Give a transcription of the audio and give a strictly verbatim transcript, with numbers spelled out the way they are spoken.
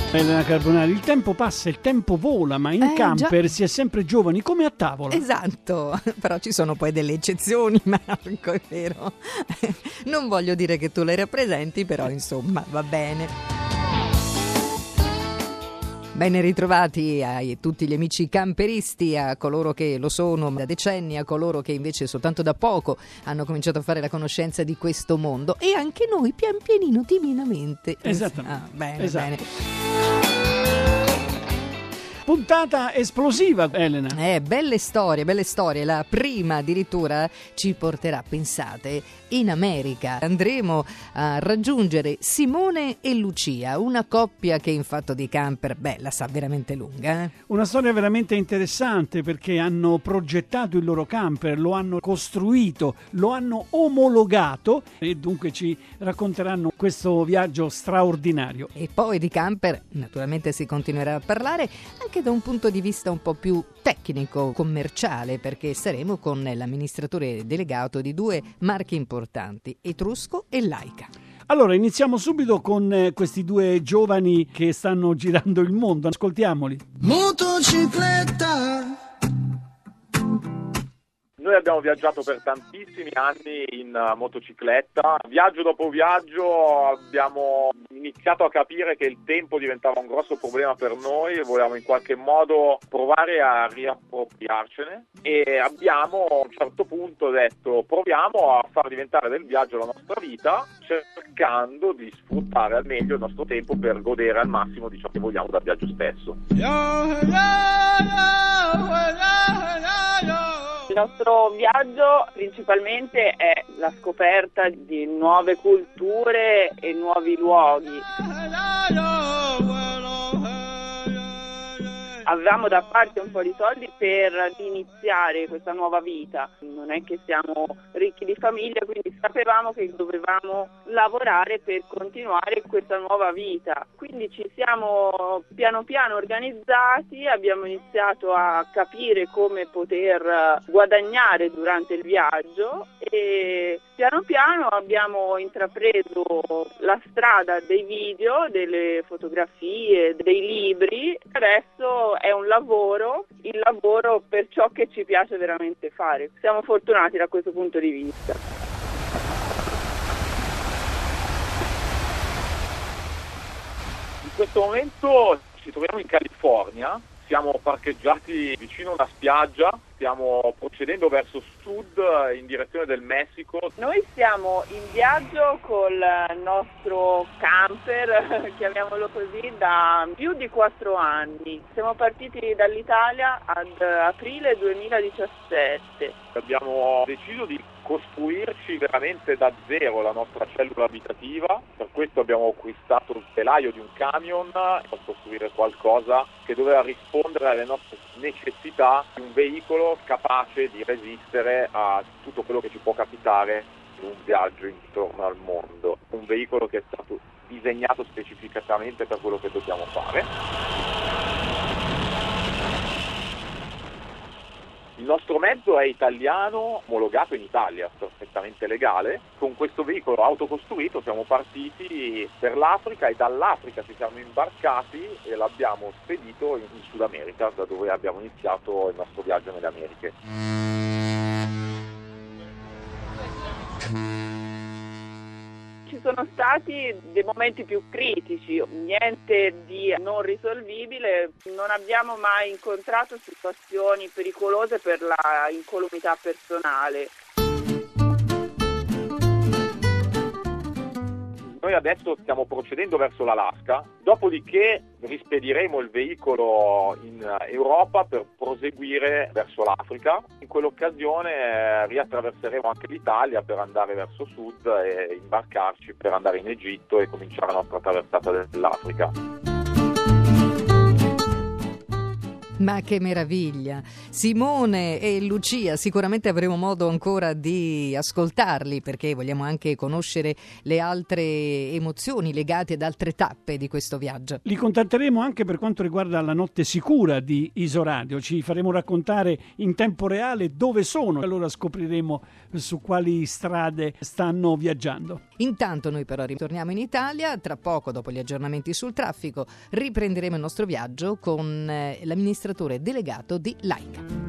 Elena Carbonari, il tempo passa, il tempo vola, ma in eh, camper già. si è sempre giovani, come a tavola. Esatto, però ci sono poi delle eccezioni, Marco, è vero. Non voglio dire che tu le rappresenti, però insomma va bene. Ben ritrovati a tutti gli amici camperisti, a coloro che lo sono da decenni, a coloro che invece soltanto da poco hanno cominciato a fare la conoscenza di questo mondo, e anche noi pian pianino, timidamente. Esattamente. Ah, bene, Esatto. bene. Puntata esplosiva, Elena. Eh, belle storie, belle storie. La prima addirittura ci porterà, pensate, in America. Andremo a raggiungere Simone e Lucia, una coppia che in fatto di camper, beh, la sa veramente lunga. Eh? Una storia veramente interessante, perché hanno progettato il loro camper, lo hanno costruito, lo hanno omologato e dunque ci racconteranno questo viaggio straordinario. E poi di camper naturalmente si continuerà a parlare anche da un punto di vista un po' più tecnico, commerciale, perché saremo con l'amministratore delegato di due marche importanti, Etrusco e Laika. Allora, iniziamo subito con eh, questi due giovani che stanno girando il mondo. Ascoltiamoli. Motocicletta. Noi abbiamo viaggiato per tantissimi anni in uh, motocicletta, viaggio dopo viaggio abbiamo iniziato a capire che il tempo diventava un grosso problema per noi e volevamo in qualche modo provare a riappropriarcene, e abbiamo a un certo punto detto proviamo a far diventare del viaggio la nostra vita, cercando di sfruttare al meglio il nostro tempo per godere al massimo di ciò che vogliamo dal viaggio stesso. Il nostro viaggio principalmente è la scoperta di nuove culture e nuovi luoghi. Avevamo da parte un po' di soldi per iniziare questa nuova vita. Non è che siamo ricchi di famiglia, quindi sapevamo che dovevamo lavorare per continuare questa nuova vita. Quindi ci siamo piano piano organizzati, abbiamo iniziato a capire come poter guadagnare durante il viaggio e piano piano abbiamo intrapreso la strada dei video, delle fotografie, dei libri. Adesso è un lavoro, il lavoro per ciò che ci piace veramente fare. Siamo fortunati da questo punto di vista. In questo momento ci troviamo in California, siamo parcheggiati vicino a una spiaggia, stiamo procedendo verso sud in direzione del Messico. Noi siamo in viaggio col nostro camper, chiamiamolo così, da più di quattro anni. Siamo partiti dall'Italia ad aprile duemiladiciassette. Abbiamo deciso di costruirci veramente da zero la nostra cellula abitativa, per questo abbiamo acquistato il telaio di un camion per costruire qualcosa che doveva rispondere alle nostre necessità di un veicolo capace di resistere a tutto quello che ci può capitare in un viaggio intorno al mondo. Un veicolo che è stato disegnato specificatamente per quello che dobbiamo fare. Il nostro mezzo è italiano, omologato in Italia, perfettamente legale. Con questo veicolo autocostruito siamo partiti per l'Africa e dall'Africa ci siamo imbarcati e l'abbiamo spedito in Sud America, da dove abbiamo iniziato il nostro viaggio nelle Americhe. Ci sono stati dei momenti più critici, niente di non risolvibile, non abbiamo mai incontrato situazioni pericolose per la incolumità personale. Noi adesso stiamo procedendo verso l'Alaska, dopodiché rispediremo il veicolo in Europa per proseguire verso l'Africa. In quell'occasione eh, riattraverseremo anche l'Italia per andare verso sud e imbarcarci per andare in Egitto e cominciare la nostra traversata dell'Africa. Ma che meraviglia! Simone e Lucia, sicuramente avremo modo ancora di ascoltarli, perché vogliamo anche conoscere le altre emozioni legate ad altre tappe di questo viaggio. Li contatteremo anche per quanto riguarda la notte sicura di Isoradio, ci faremo raccontare in tempo reale dove sono, allora scopriremo su quali strade stanno viaggiando. Intanto noi però ritorniamo in Italia, tra poco dopo gli aggiornamenti sul traffico riprenderemo il nostro viaggio con l'amministratore delegato di Laika.